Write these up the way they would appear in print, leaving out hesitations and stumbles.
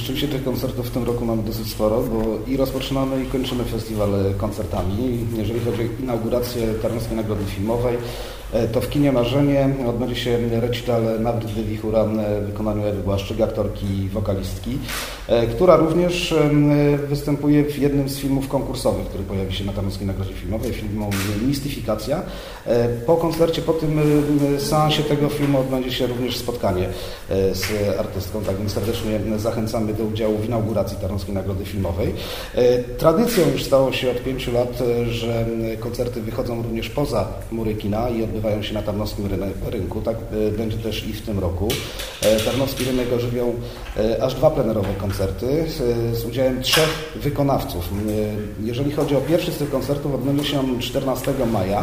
Rzeczywiście tych koncertów w tym roku mamy dosyć sporo, bo i rozpoczynamy i kończymy festiwal koncertami. Jeżeli chodzi o inaugurację Tarnowskiej Nagrody Filmowej, to w kinie Marzenie odbędzie się recital Nawrót de Wichura w wykonaniu Ewy Błaszczyk, aktorki i wokalistki, która również występuje w jednym z filmów konkursowych, który pojawi się na Tarnowskiej Nagrodzie Filmowej, filmu Mistyfikacja. Po koncercie, po tym seansie tego filmu odbędzie się również spotkanie z artystką, tak więc serdecznie zachęcamy do udziału w inauguracji Tarnowskiej Nagrody Filmowej. Tradycją już stało się od 5 lat, że koncerty wychodzą również poza mury kina i odbywają się na Tarnowskim Rynku. Tak będzie też i w tym roku. Tarnowski Rynek ożywią aż 2 plenerowe koncerty z udziałem 3 wykonawców. Jeżeli chodzi o pierwszy z tych koncertów, odbędzie się on 14 maja,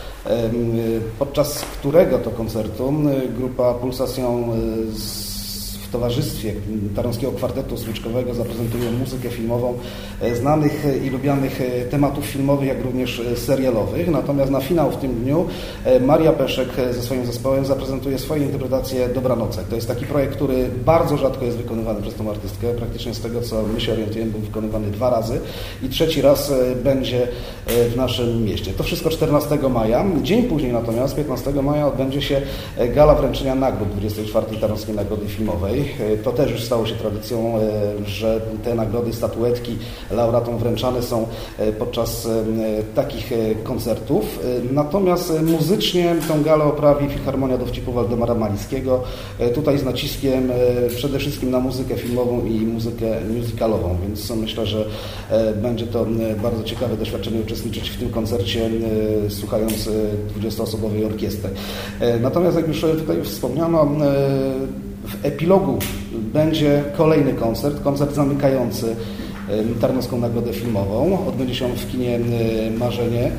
podczas którego to koncertu grupa Pulsation w towarzystwie Tarnowskiego Kwartetu Smyczkowego zaprezentuje muzykę filmową znanych i lubianych tematów filmowych, jak również serialowych. Natomiast na finał w tym dniu Maria Peszek ze swoim zespołem zaprezentuje swoje interpretacje Dobranocek. To jest taki projekt, który bardzo rzadko jest wykonywany przez tą artystkę. Praktycznie z tego, co my się orientujemy, był wykonywany 2 razy i 3. raz będzie w naszym mieście. To wszystko 14 maja. Dzień później natomiast, 15 maja, odbędzie się gala wręczenia nagród 24. Tarnowskiej Nagrody Filmowej. To też już stało się tradycją, że te nagrody, statuetki laureatom wręczane są podczas takich koncertów. Natomiast muzycznie tą galę oprawi Filharmonia Dowcipów Waldemara Malickiego. Tutaj z naciskiem przede wszystkim na muzykę filmową i muzykę musicalową, więc myślę, że będzie to bardzo ciekawe doświadczenie uczestniczyć w tym koncercie, słuchając 20-osobowej orkiestry. Natomiast jak już tutaj wspomniano, w epilogu będzie kolejny koncert zamykający Tarnowską Nagrodę Filmową. Odbędzie się on w kinie Marzenie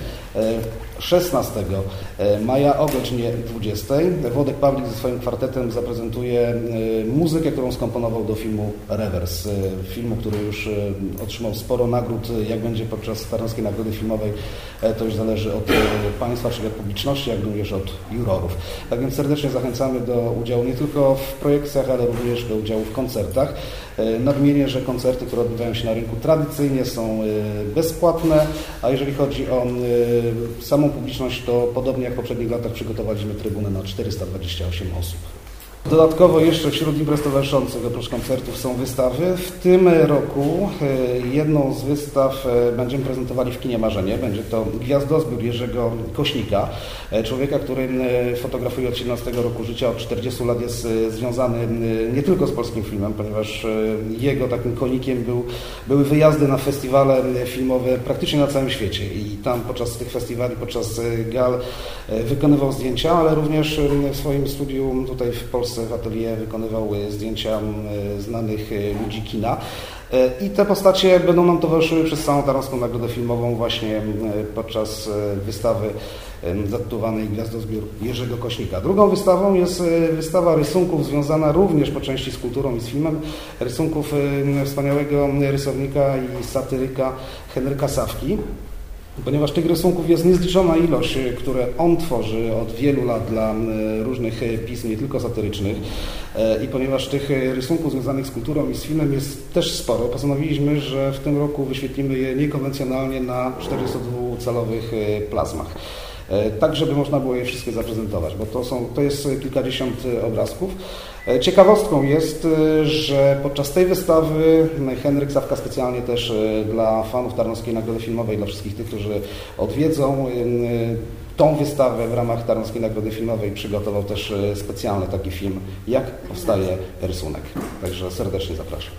16 maja o godzinie 20. Włodek Pawlik ze swoim kwartetem zaprezentuje muzykę, którą skomponował do filmu Rewers. Filmu, który już otrzymał sporo nagród. Jak będzie podczas Tarnowskiej Nagrody Filmowej, to już zależy od Państwa, czyli od publiczności, jak również od jurorów. Tak więc serdecznie zachęcamy do udziału nie tylko w projekcjach, ale również do udziału w koncertach. Nadmienię, że koncerty, które odbywają się na rynku, tradycyjnie są bezpłatne, a jeżeli chodzi o samą publiczność, to podobnie jak w poprzednich latach przygotowaliśmy trybunę na 428 osób. Dodatkowo jeszcze wśród imprez towarzyszących oprócz koncertów są wystawy. W tym roku jedną z wystaw będziemy prezentowali w kinie Marzenie. Będzie to gwiazdozbiór Jerzego Kośnika, człowieka, który fotografuje od 17 roku życia, od 40 lat jest związany nie tylko z polskim filmem, ponieważ jego takim konikiem były wyjazdy na festiwale filmowe praktycznie na całym świecie i tam podczas tych festiwali, podczas gal wykonywał zdjęcia, ale również w swoim studiu tutaj w Polsce w atelier wykonywał zdjęcia znanych ludzi kina. I te postacie będą nam towarzyszyły przez całą Tarnowską Nagrodę Filmową właśnie podczas wystawy zatytułowanej Gwiazdozbiór Jerzego Kośnika. Drugą wystawą jest wystawa rysunków związana również po części z kulturą i z filmem. Rysunków wspaniałego rysownika i satyryka Henryka Sawki. Ponieważ tych rysunków jest niezliczona ilość, które on tworzy od wielu lat dla różnych pism, nie tylko satyrycznych, i ponieważ tych rysunków związanych z kulturą i z filmem jest też sporo, postanowiliśmy, że w tym roku wyświetlimy je niekonwencjonalnie na 42-calowych plazmach. Tak, żeby można było je wszystkie zaprezentować, bo to jest kilkadziesiąt obrazków. Ciekawostką jest, że podczas tej wystawy Henryk Sawka specjalnie też dla fanów Tarnowskiej Nagrody Filmowej, dla wszystkich tych, którzy odwiedzą tą wystawę w ramach Tarnowskiej Nagrody Filmowej, przygotował też specjalny taki film, jak powstaje rysunek. Także serdecznie zapraszam.